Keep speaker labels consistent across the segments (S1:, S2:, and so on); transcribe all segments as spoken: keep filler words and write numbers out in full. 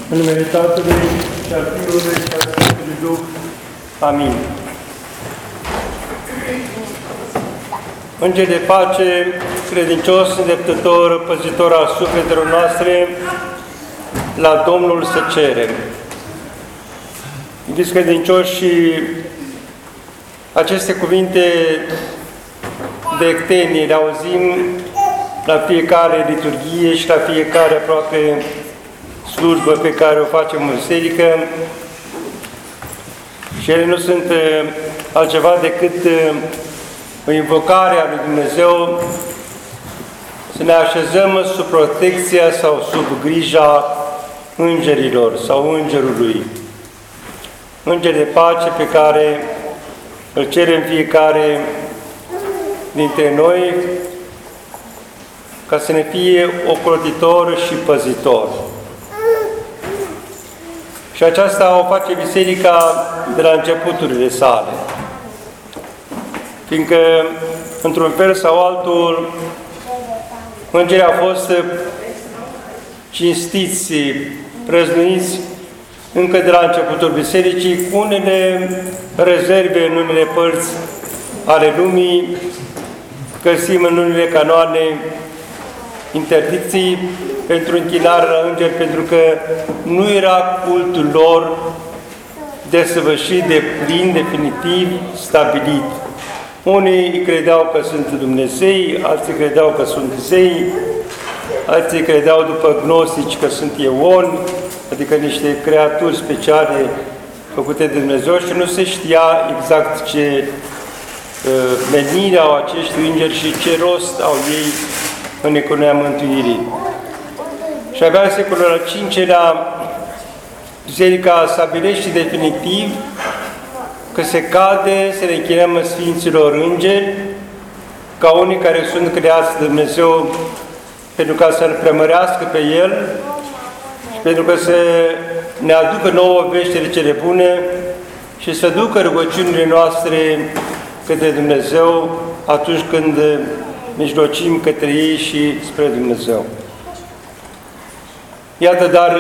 S1: În numele Tatălui și al Fiului și al Sfântului Duh. Amin. Înger de pace, credincios, îndreptător, păzitor al sufletelor noastre, la Domnul să cerem. Iubiți credincioși, și aceste cuvinte de ectenie le auzim la fiecare liturghie și la fiecare aproape slujbă pe care o facem în biserică, și ele nu sunt altceva decât o invocare a lui Dumnezeu să ne așezăm sub protecția sau sub grija îngerilor sau îngerului. Înger de pace pe care îl cerem fiecare dintre noi ca să ne fie ocrotitor și păzitor. Și aceasta o face Biserica de la începuturile sale. Fiindcă, într-un fel sau altul, îngerii au fost cinstiți, prăznuiți încă de la începutul Bisericii, cu unele rezerve în unele părți ale lumii, găsim în unele canoane interdicții pentru închinare la îngeri, pentru că nu era cultul lor desăvârșit, de plin, definitiv, stabilit. Unii credeau că sunt Dumnezei, alții credeau că sunt zei, alții credeau după gnostici că sunt eoni, adică niște creaturi speciale făcute de Dumnezeu, și nu se știa exact ce uh, menire au acești îngeri și ce rost au ei în economia mântuirii. Și abia în secolul al cincilea, Biserica stabilește definitiv că se cade să ne închinăm Sfinților Îngeri ca unii care sunt creați de Dumnezeu pentru ca să-L preamărească pe El și pentru că să ne aducă nouă veștile cele bune și să ducă rugăciunile noastre către Dumnezeu atunci când mijlocim către ei și spre Dumnezeu. Iată, dar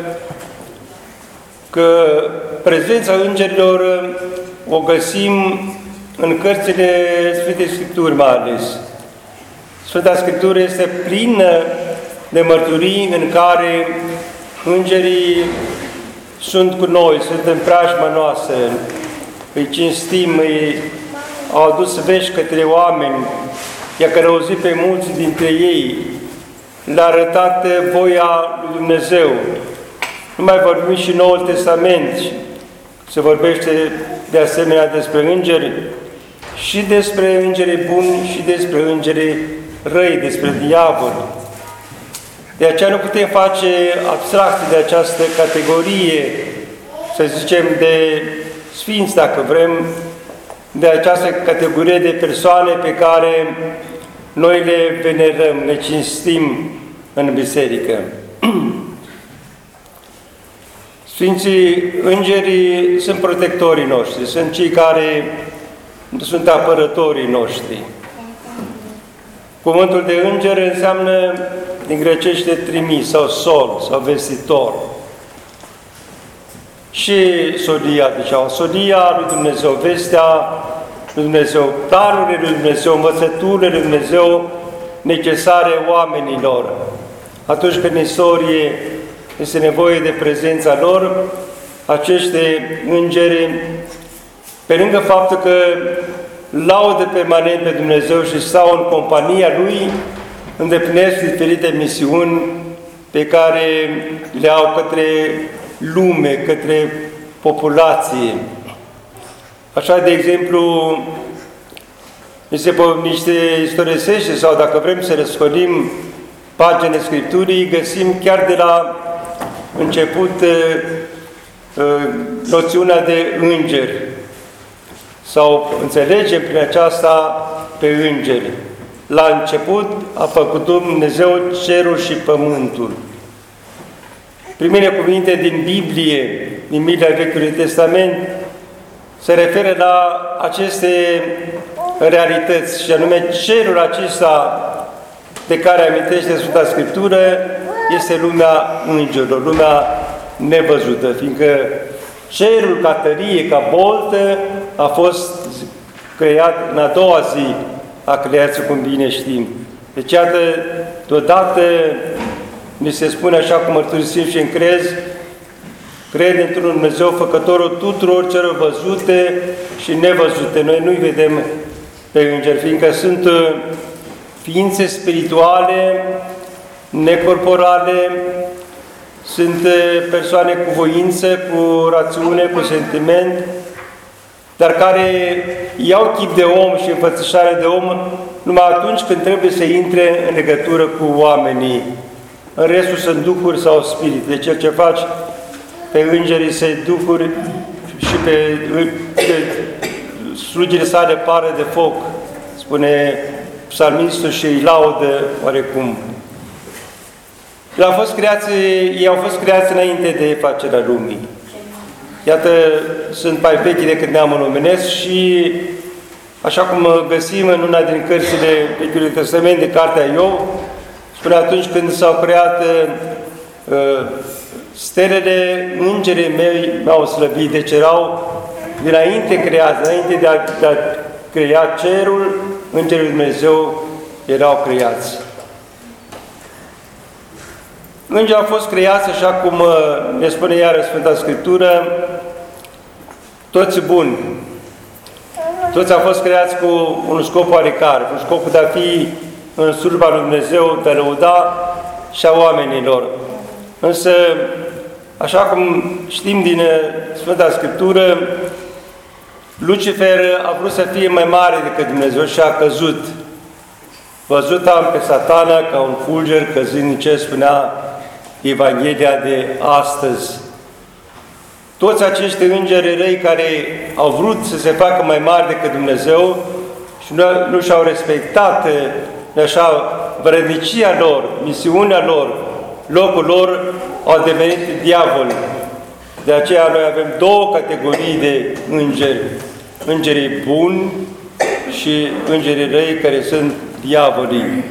S1: că prezența îngerilor o găsim în cărțile Sfintei Scripturi mai ales. Sfânta Scriptură este plină de mărturii în care îngerii sunt cu noi, sunt în preajma noastră, îi cinstim, îi au adus vești către oameni, i-a călăuzit pe mulți dintre ei, le-a arătat voia lui Dumnezeu. Nu mai vorbim și Noul Testament, se vorbește de asemenea despre îngeri, și despre îngerii buni și despre îngerii răi, despre diavol. De aceea nu putem face abstracție de această categorie, să zicem, de sfinți, dacă vrem, de această categorie de persoane pe care noi le venerăm, le cinstim în biserică. Sfinții îngerii sunt protectorii noștri, sunt cei care sunt apărătorii noștri. Cuvântul de înger înseamnă, din grecește, trimis sau sol sau vestitor. Și solia, ziceau, solia lui Dumnezeu, vestea lui Dumnezeu, planurile lui Dumnezeu, învățăturile lui Dumnezeu necesare oamenilor. Atunci când în istorie este nevoie de prezența lor, acești îngeri, pe lângă faptul că laudă permanent pe Dumnezeu și stau în compania Lui, îndeplinesc diferite misiuni pe care le au către lume, către populație. Așa, de exemplu, se niște istorisește, sau dacă vrem să răscolim paginile Scripturii, găsim chiar de la început noțiunea de îngeri, sau înțelegem prin aceasta pe îngeri. La început a făcut Dumnezeu cerul și pământul. Primele cuvinte din Biblie, din Biblia Vechiului Testament, se referă la aceste realități, și anume cerul acesta de care amintește Sfânta Scriptură este lumea îngerilor, lumea nevăzută, fiindcă cerul ca tărie, ca boltă, a fost creat în a doua zi a creației, cum bine știm. Deci, iată, deodată ni se spune, așa cum mărturisim și în crez, crede într-un Dumnezeu făcătorul tuturor celor văzute și nevăzute. Noi nu-i vedem pe îngeri, fiindcă sunt ființe spirituale, necorporale, sunt persoane cu voință, cu rațiune, cu sentiment, dar care iau chip de om și înfățișare de om numai atunci când trebuie să intre în legătură cu oamenii. În restul sunt duhuri sau spirit. Deci cel ce faci pe îngerii săi duhuri și pe, pe slugile sale pară de foc, spune psalmistul și îi laudă oarecum. El a fost creați, ei au fost creați înainte de facerea lumii. Iată, sunt mai vechi decât neamul omenesc și, așa cum găsim în una din cărțile Vechiului Testament, de Cartea Iov, spune atunci când s-au creat uh, stelele, îngerii mei m-au slăbit, deci erau dinainte creați, înainte de a, de a crea cerul, îngerii lui Dumnezeu erau creați. Îngerii au fost creați, așa cum ne spune iară Sfânta Scriptură, toți buni. Toți au fost creați cu un scop oarecare, cu scopul de a fi în slujba lui Dumnezeu, de a lăuda și a oamenilor. Însă, așa cum știm din Sfânta Scriptură, Lucifer a vrut să fie mai mare decât Dumnezeu și a căzut. Văzut am pe Satana ca un fulger căzând în ce spunea Evanghelia de astăzi. Toți acești îngeri răi care au vrut să se facă mai mari decât Dumnezeu și nu, nu și-au respectat așa vrednicia lor, misiunea lor, locul lor, au devenit diavoli. De aceea noi avem două categorii de îngeri. Îngerii buni și îngerii răi, care sunt diavolii.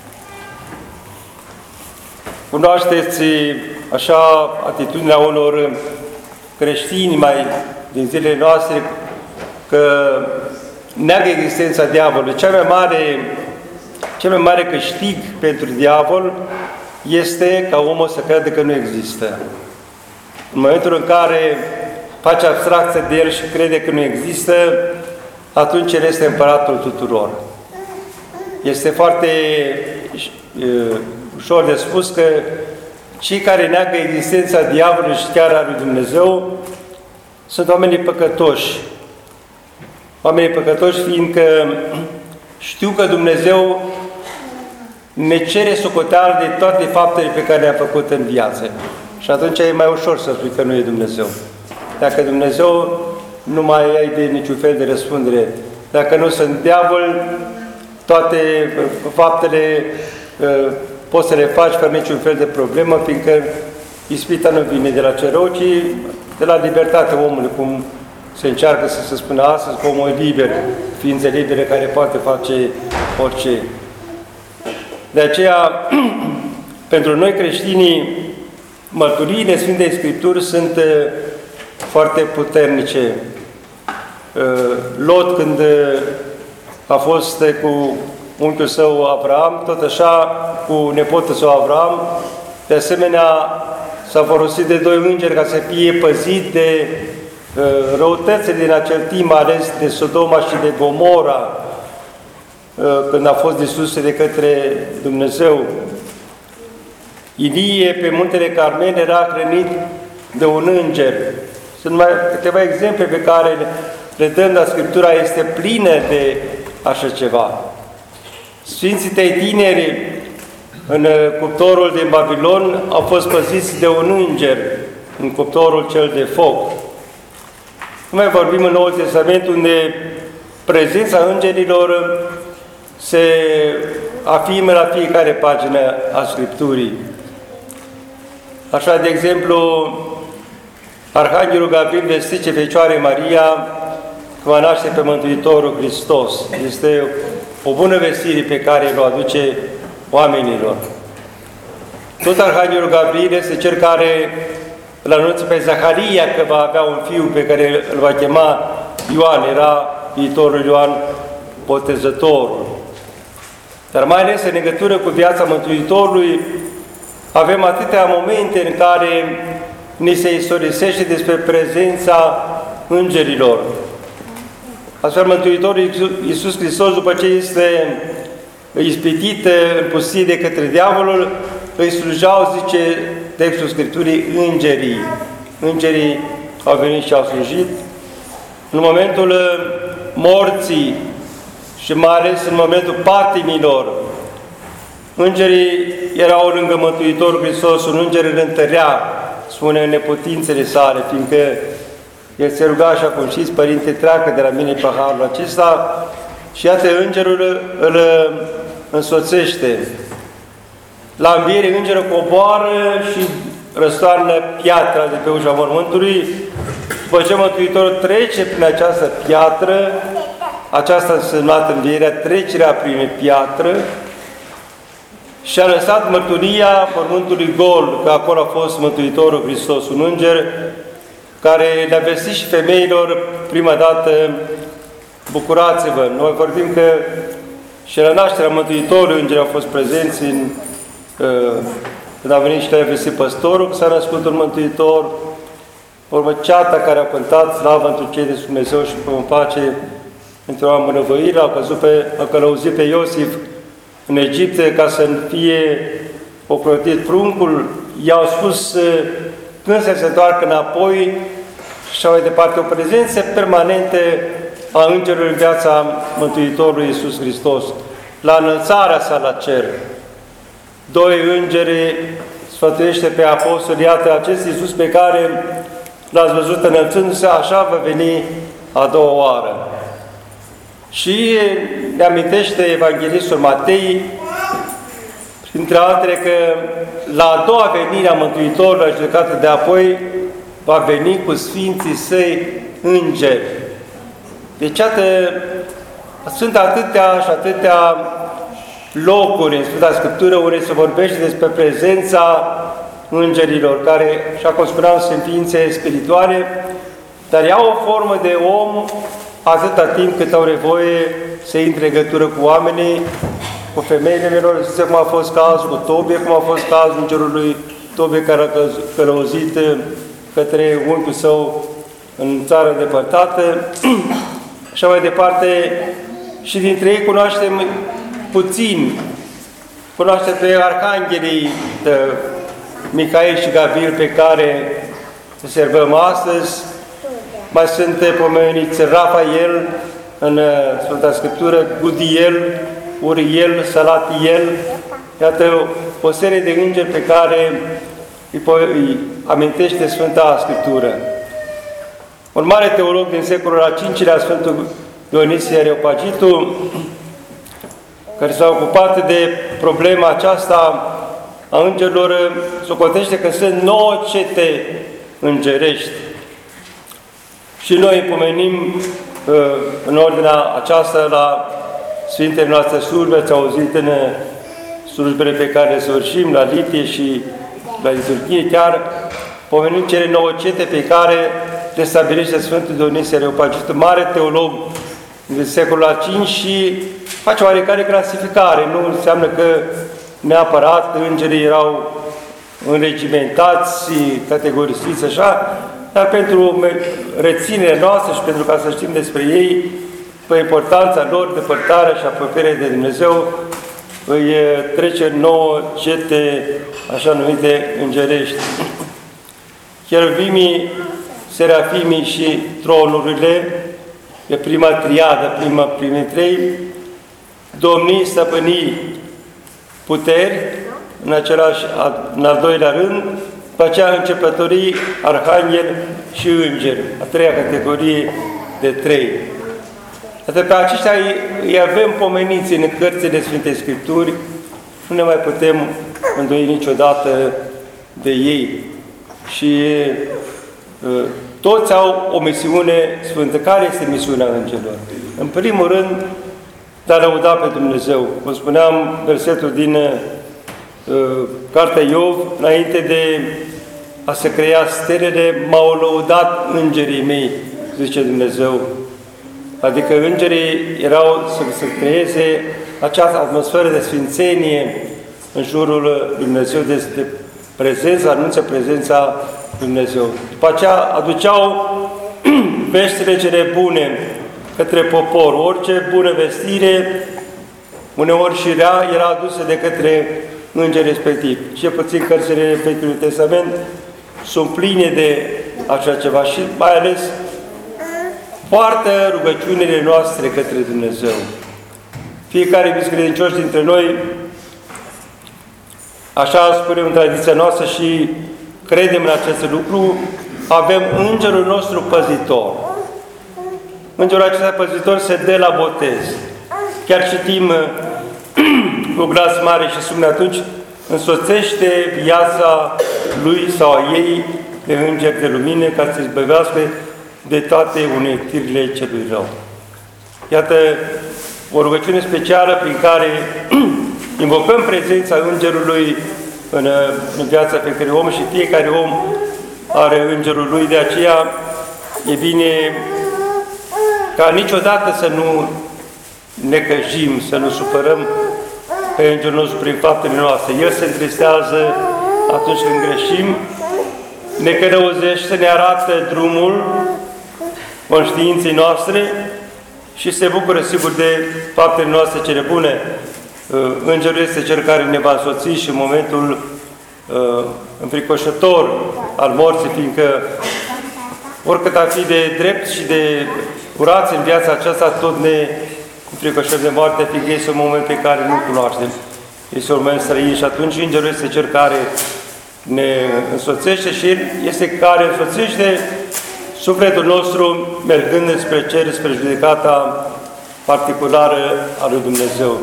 S1: Cunoașteți așa atitudinea unor creștini mai din zilele noastre că neagă existența diavolului. Cea mai mare, cel mai mare câștig pentru diavol este ca omul să creadă că nu există. În momentul în care face abstracție de el și crede că nu există, atunci el este împăratul tuturor. Este foarte uh, ușor de spus că cei care neagă existența diavolului și chiar a lui Dumnezeu sunt oamenii păcătoși. Oamenii păcătoși fiindcă știu că Dumnezeu ne cere socoteală de toate faptele pe care le-a făcut în viață. Și atunci e mai ușor să spui că nu e Dumnezeu. Dacă Dumnezeu, nu mai ai de niciun fel de răspundere. Dacă nu sunt diavol, toate faptele uh, poți să le faci fără niciun fel de problemă, fiindcă ispita nu vine de la cel rău, ci de la libertatea omului, cum se încearcă să se spună astăzi, că omul e liber, ființe libere care poate face orice. De aceea, pentru noi creștinii, mărturiile Sfintei Scripturi sunt foarte puternice. Lot, când a fost cu unchiul său Avram, tot așa cu nepotul său Avram, de asemenea s-a folosit de doi îngeri ca să fie păzit de răutățile din acel timp, ales de Sodoma și de Gomora, când a fost distruse de către Dumnezeu. Ilie, pe muntele Carmel, era hrănit de un înger. Sunt mai câteva exemple pe care le dăm, dar Scriptura este plină de așa ceva. Sfinții tăi tineri în cuptorul din Babilon au fost păziți de un înger în cuptorul cel de foc. Nu mai vorbim în Noul Testament, unde prezența îngerilor se afirmă la fiecare pagină a Scripturii. Așa, de exemplu, Arhanghelul Gabriel vestice Fecioarei Maria că va naște pe Mântuitorul Hristos. Este o bună vestire pe care o aduce oamenilor. Tot Arhanghelul Gabriel este cel care îl anunță pe Zaharia că va avea un fiu pe care îl va chema Ioan, era viitorul Ioan Botezătorul. Dar mai ales în legătură cu viața Mântuitorului, avem atâtea momente în care ni se istorisește despre prezența îngerilor. Astfel, Mântuitorul Iisus Hristos, după ce este ispitit în pustie de către diavolul, îi slujau, zice textul Scripturii, îngerii. Îngerii au venit și au slujit. În momentul morții și mai ales în momentul patimilor, îngerii erau lângă Mântuitorul Hristos, un înger îl întărea, spune, în neputințele sale, fiindcă el se ruga așa cum știți, Părinte, treacă de la mine paharul acesta, și iată, îngerul îl însoțește. La înviere, îngerul coboară și răstoarnă piatra de pe ușa mormântului. După ce Mântuitorul trece prin această piatră, aceasta a însemnat învierea, trecerea prin piatră, și a lăsat mărturia mormântului gol, că acolo a fost Mântuitorul Hristos, un înger care le-a vestit și femeilor prima dată: bucurați-vă! Noi vorbim că și la nașterea Mântuitorului îngerii au fost prezenți în, uh, când a venit și le-a vestit păstorul, că s-a născut un Mântuitor. Urmă, ceata care a cântat slavă într-un cer de Dumnezeu și în pace într-o amânăvăire, au căzut pe, a călăuzit pe Iosif în Egipt ca să fie ocrotit pruncul. I-au spus când să se întoarcă înapoi și mai departe, o prezență permanentă a îngerului în viața Mântuitorului Iisus Hristos. La înălțarea sa la cer, doi îngeri sfătuiește pe apostoli: iată, acest Iisus pe care l-ați văzut înălțându-se, așa va veni a doua oară. Și ne amintește Evanghelistul Matei, printre altele, că la a doua venire a Mântuitorului, la judecată de apoi, va veni cu Sfinții Săi îngeri. Deci, iată, sunt atâtea și atâtea locuri în Sfânta Scriptură unde se vorbește despre prezența îngerilor, care, așa cum spuneam, sunt ființe spirituale, dar iau o formă de om atâta timp cât au nevoie să intre în legătură cu oamenii, cu femeile lor. Știți cum a fost cazul cu Tobie, cum a fost cazul îngerului Tobie care a călăuzit către unchiul său în țară îndepărtată. Și mai departe, și dintre ei cunoaștem puțin. Cunoaștem pe arhanghelii Mihail și Gabriel, pe care servăm astăzi. Mai sunt pomeniți Rafael în Sfânta Scriptură, Gudiel, Uriel, Salatiel. Iată o serie de îngeri pe care îi, îi amintește Sfânta Scriptură. Un mare teolog din secolul al cincilea, Sfântul Dionisie Areopagitul, care s-a ocupat de problema aceasta a îngerilor, socotește că sunt nouă cete îngerești. Și noi pomenim în ordinea aceasta la Sfintele noastre slujbe. Ați auzit în slujbele pe care le sfârșim, la litie și la liturghie, chiar pomenim cele nouă cete pe care le stabilește Sfântul Dionisie Areopagitul, mare teolog din secolul al cincilea, și face oarecare clasificare. Nu înseamnă că neapărat îngerii erau înregimentați, categorisiți așa, dar pentru reținerea noastră și pentru ca să știm despre ei, pe importanța lor, depărtarea și apropierea de Dumnezeu, îi trece nouă cete așa numite îngerești. Cheruvimii, serafimii și tronurile, de prima triadă, prima, primii trei, domnii, stăpânii, puteri, în, același, în al doilea rând, după aceea începătorii, arhanghel și îngeri, a treia categorie de trei. Atât pe aceștia îi, îi avem pomeniți în cărțile Sfintei Scripturi, nu ne mai putem îndoi niciodată de ei. Și uh, toți au o misiune sfântă. Care este misiunea îngerilor? În primul rând, de a lăuda pe Dumnezeu. Vă spuneam versetul din uh, Cartea Iov, înainte de a se crea stelele, m-au lăudat îngerii mei, zice Dumnezeu. Adică îngerii erau să, să creeze această atmosferă de sfințenie în jurul lui Dumnezeu, de, de prezență, anunță prezența lui Dumnezeu. După aceea aduceau veștile cele bune către popor. Orice bună vestire, uneori și rea, era adusă de către îngeri respectiv. Cel puțin cărțile Vechiului Testament sunt pline de așa ceva și mai ales poartă rugăciunile noastre către Dumnezeu. Fiecare biscredincioși dintre noi, așa spunem în tradiția noastră și credem în acest lucru, avem îngerul nostru păzitor. Îngerul acesta păzitor se dă la botez. Chiar citim cu glas mare și sumne atunci, însoțește viața lui sau a ei de îngeri de lumină ca să se izbăvească de toate uneltirile celui rău. Iată o rugăciune specială prin care invocăm prezența îngerului în, în viața fiecare om și fiecare om are îngerul lui. De aceea e bine ca niciodată să nu ne căjim, să nu supărăm pe îngerul nostru prin faptele noastre. El se întristează atunci când greșim, ne călăuzește, ne arată drumul conștiinței noastre și se bucură, sigur, de faptele noastre cele bune. Îngerul este cel care ne va însoți și în momentul uh, înfricoșător al morții, fiindcă oricât ar fi de drept și de curați în viața aceasta, tot ne înfricoșăm de moarte, fiindcă este un moment pe care nu-l cunoaștem. Este un moment străin și atunci Îngerul este cel care ne însoțește și El este care însoțește sufletul nostru mergând spre cer, spre judecata particulară a lui Dumnezeu.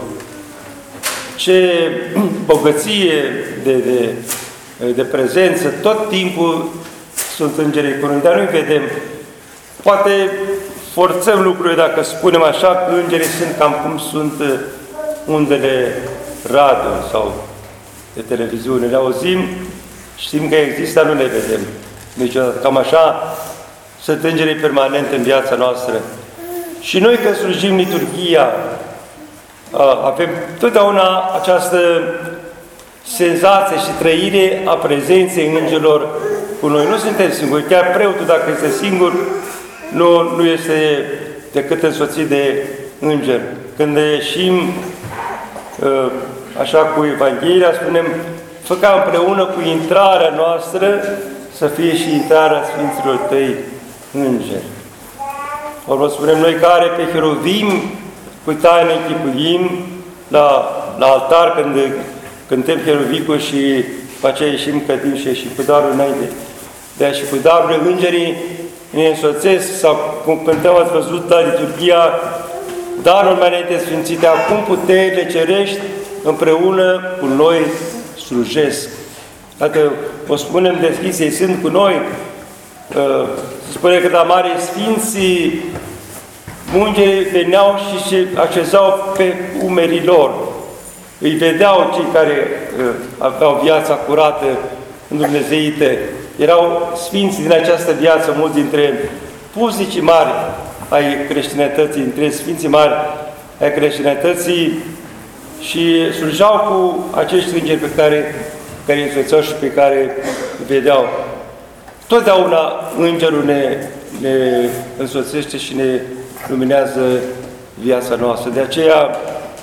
S1: Ce bogăție de, de, de prezență, tot timpul sunt îngerii cu noi, dar nu-i vedem. Poate forțăm lucrurile dacă spunem așa că îngerii sunt cam cum sunt undele radio sau de televiziune. Le auzim, știm că există, dar nu le vedem. Deci cam așa sunt îngerii permanente în viața noastră. Și noi când slujim liturghia, avem totdeauna această senzație și trăire a prezenței îngerilor cu noi. Nu suntem singuri. Chiar preotul, dacă este singur, nu, nu este decât însoțit de îngeri. Când ieșim așa cu Evanghelia, spunem, fă ca împreună cu intrarea noastră să fie și intrarea Sfinților Tăi îngeri. Ori spunem noi care pe Heruvim cu taină închipuim la, la altar când cântăm Heruvicul și pe aceea ieșim, cătim și ieșim cu darul înainte. De aceea și cu darurile îngerii ne însoțesc sau cum cântăm, ați văzut la liturghia, darul mai înainte sfințite, acum puterile cerești împreună cu noi slujesc. Dacă o spunem deschis, ei sunt cu noi, se spune că la mare Sfinții îngerii veneau și se așezau pe umerii lor. Îi vedeau cei care uh, aveau viața curată în Dumnezeită. Erau sfinți din această viață, mulți dintre pusnicii mari ai creștinătății, dintre sfinții mari ai creștinătății și slujau cu acești îngeri pe care, care îi însoțeau și pe care îi vedeau. Totdeauna îngerul ne, ne însoțește și ne luminează viața noastră. De aceea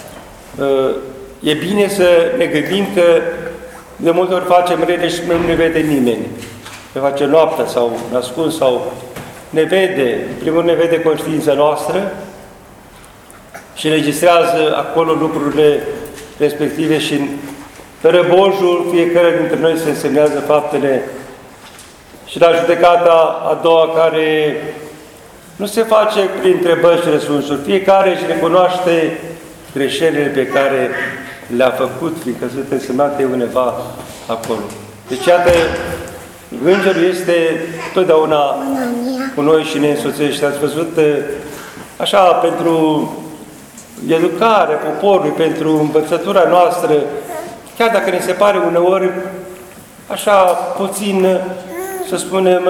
S1: e bine să ne gândim că de multe ori facem rele și nu ne vede nimeni. Ne face noaptea sau ascuns sau ne vede, în primul rând ne vede conștiința noastră și înregistrează acolo lucrurile respective și în tărăbojul fiecare dintre noi se însemnează faptele și la judecata a doua care nu se face prin întrebări și răspunsuri. Fiecare își recunoaște greșelile pe care le-a făcut, fiindcă sunt însemnate undeva acolo. Deci, iată, Îngerul este totdeauna cu noi și ne însoțește. Ați văzut, așa, pentru educarea poporului, pentru învățătura noastră, chiar dacă ne se pare uneori așa puțin să spunem,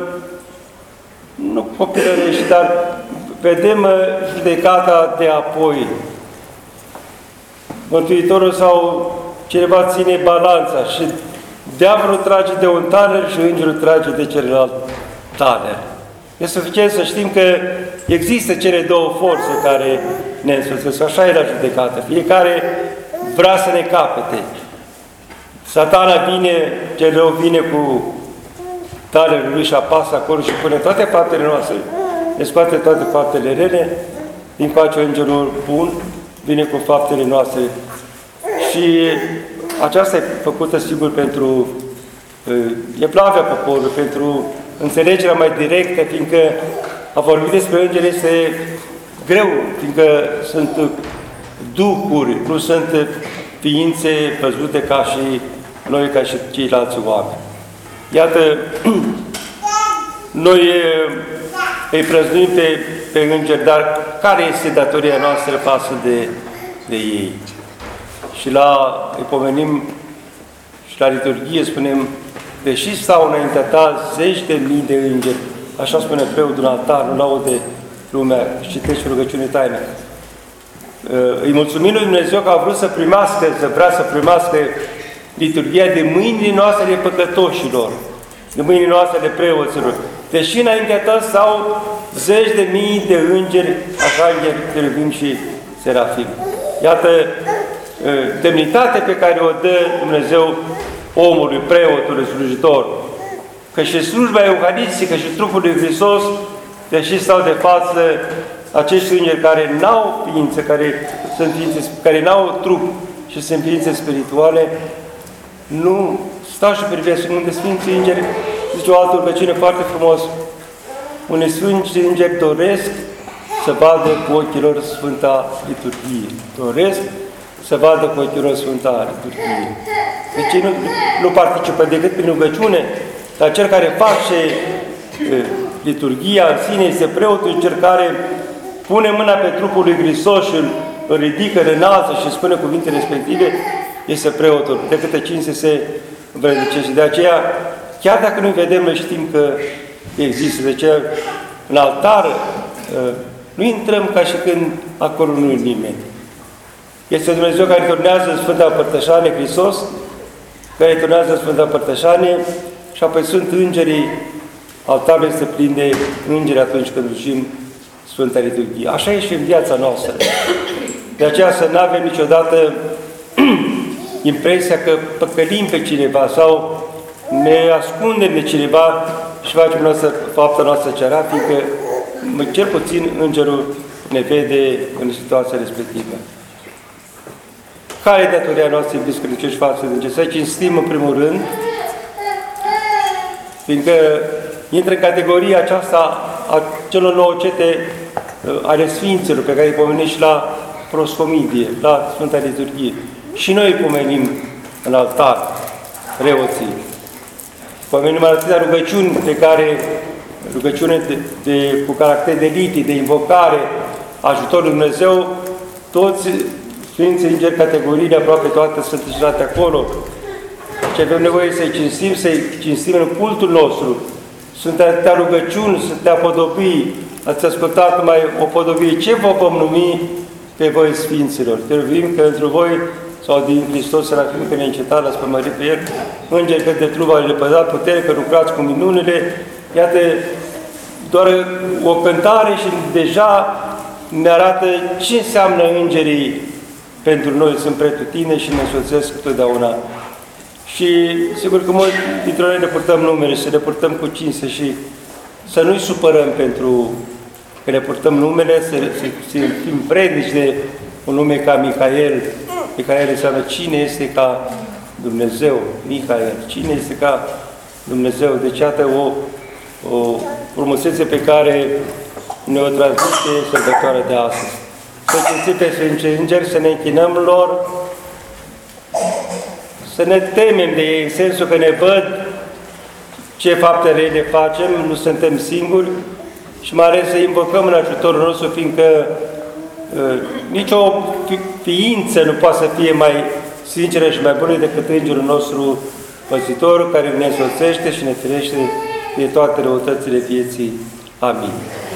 S1: nu copilărești, dar vedem judecata de apoi. Mântuitorul sau cineva ține balanța și diavolul trage de un taler și îngerul trage de celălalt taler. E suficient să știm că există cele două forțe care ne însuțesc. Așa e la judecată. Fiecare vrea să ne capete. Satana vine, cel rău vine cu talerul lui și apasă acolo și pune toate faptele noastre. Ne scoate toate faptele rele, din coace îngerul bun, vine cu faptele noastre. Și aceasta e făcută, sigur, pentru evlavia poporului, pentru înțelegerea mai directă, fiindcă a vorbit despre îngeri este greu, fiindcă sunt duhuri, nu sunt ființe văzute ca și noi, ca și ceilalți oameni. Iată, noi îi prăznuim pe, pe îngeri, dar care este datoria noastră față de, de ei? Și la, îi pomenim și la liturghie spunem, deși stau înaintea ta zeci de mii de îngeri, așa spune preotul în altar, nu laude lumea, citește rugăciune taină. Îi mulțumim lui Dumnezeu că a vrut să primească, să vrea să primească liturghia de mâinile noastre de păcătoșilor, de mâinile noastre de preoților. Deși înaintea ta stau zeci de mii de îngeri, așa îngeri, cherubim și serafim. Iată demnitatea pe care o dă Dumnezeu omului, preotului, slujitor, că și slujba euharistică și trupul lui Hristos, deși stau de față acești îngeri care n-au ființă, care sunt ființe, care n-au trup și sunt ființe spirituale, nu stau și privesc unde Sfinții Îngeri, zice o altă rugăciune foarte frumos, unde Sfinții Îngeri doresc să vadă cu ochii lor Sfânta Liturghie. Doresc să vadă cu ochii lor Sfânta Liturghie. Deci nu, nu participă decât prin rugăciune, dar cel care face e, liturghia în sine este preotul, cel care pune mâna pe trupul lui Hristos și îl, îl ridică, îl înalță și spune cuvintele respective, este preotul. De câte cinste se învrednicește. De aceea, chiar dacă nu vedem, noi știm că există. De aceea, în altar, nu intrăm ca și când acolo nu e nimeni. Este Dumnezeu care turnează Sfânta Părtășanie, Hristos, care turnează Sfânta Părtășanie și apoi sunt îngerii, altarul este plin de îngeri atunci când ducim Sfânta Liturghie. Așa e și în viața noastră. De aceea să nu avem niciodată impresia că păcălim pe cineva sau ne ascundem de cineva și facem noastră, fapta noastră ceara, fiindcă cel puțin îngerul ne vede în situația respectivă. Care e datoria noastră, iubiți credincioși, față de îngeri? Să cinstim în primul rând, fiindcă intră în categoria aceasta a celor nouă cete ale Sfinților, pe care îi pomenim și la proscomidie, la Sfânta Liturghie. Și noi îi pomenim în altar, preoții. Pomenim atâtea rugăciuni pe care, rugăciune de, de, cu caracter de litii, de invocare, ajutorul lui Dumnezeu, toți Sfinții Îngeri, categoriile, aproape toate sunt înșelate acolo. Și avem nevoie să-i cinstim, să-i cinstim în cultul nostru. Sunt atâtea rugăciuni, sunt atâtea podobii. Ați ascultat numai o podobie. Ce vă vom numi pe voi, Sfinților? Trebuie că într voi, sau din Hristos, serafim, că ne încetat, l-ați pămărit pe El, îngeri că de truva le păzat putere, că lucrați cu minunile. Iată, doar o cântare și deja ne arată ce înseamnă îngerii pentru noi. Sunt pretutine și ne însoțesc totdeauna. Și sigur că mulți dintre noi ne purtăm numele, să ne purtăm cu cinste și să nu-i supărăm pentru că ne purtăm numele, să, să, să fim vrednici de un nume ca Mihael. Mihael înseamnă cine este ca Dumnezeu, Mihael, cine este ca Dumnezeu. Deci iată o, o frumusețe pe care ne-o transmite sărbătoarea de astăzi. Să cinstim pe Sfinții Îngeri, să ne închinăm lor, să ne temem de ei, în sensul că ne văd ce fapte rele facem, nu suntem singuri și mai ales să invocăm în ajutorul nostru, fiindcă uh, nicio ființă nu poate să fie mai sinceră și mai bună decât Îngerul nostru păzitor, care ne însoțește și ne ferește de toate răutățile vieții. Amin.